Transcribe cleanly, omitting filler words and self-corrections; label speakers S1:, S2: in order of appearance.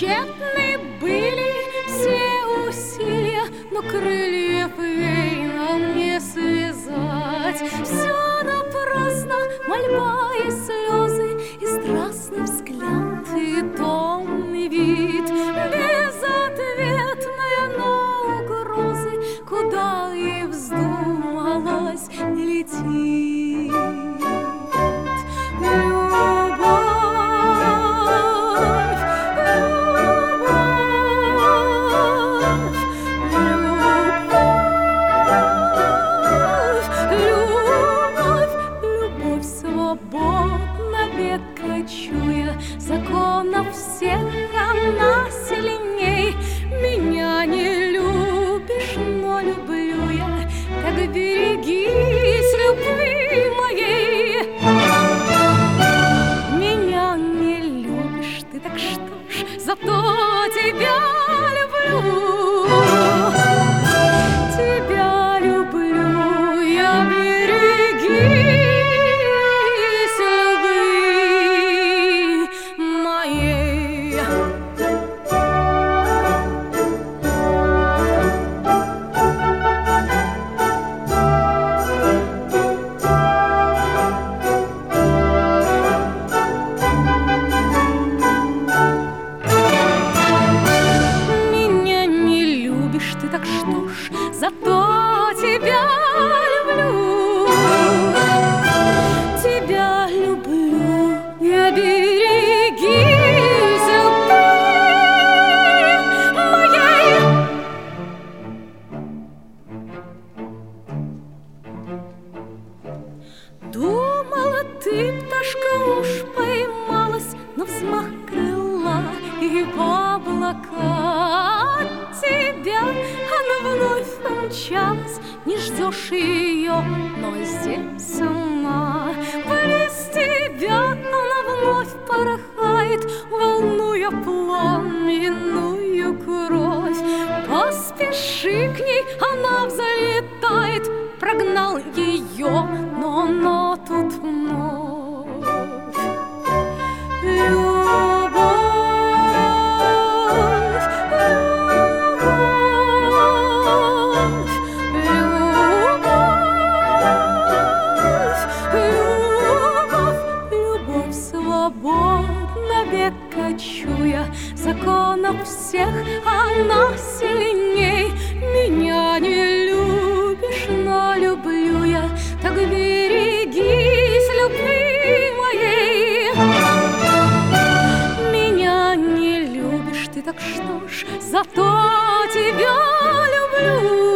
S1: Тщетны были все усилия, но крыльев ей нам не связать. Все напрасно, мольба и слезы, и страстный взгляд, и томный вид, безответная на угрозы, куда ей вздумалось лететь. Кочуя, законов всех она сильней. Меня не любишь, но люблю я, так берегись любви моей. Меня не любишь ты, так что ж, зато тебя люблю. Тебя люблю я, берегись. Так что ж, зато тебя люблю. Тебя люблю я, берегись любви моей. Думала, ты, пташка, уж поймалась на взмах крыла и в облака тебя. Она вновь помчалась, не ждешь ее, но здесь она. Близ тебя она вновь порхает, волнуя пламенную кровь. Поспеши к ней, она взлетает, прогнал ее, но она тут вновь. Свободно век кочуя, законов всех она сильней. Меня не любишь, но люблю я, так берегись любви моей. Меня не любишь ты, так что ж, зато тебя люблю.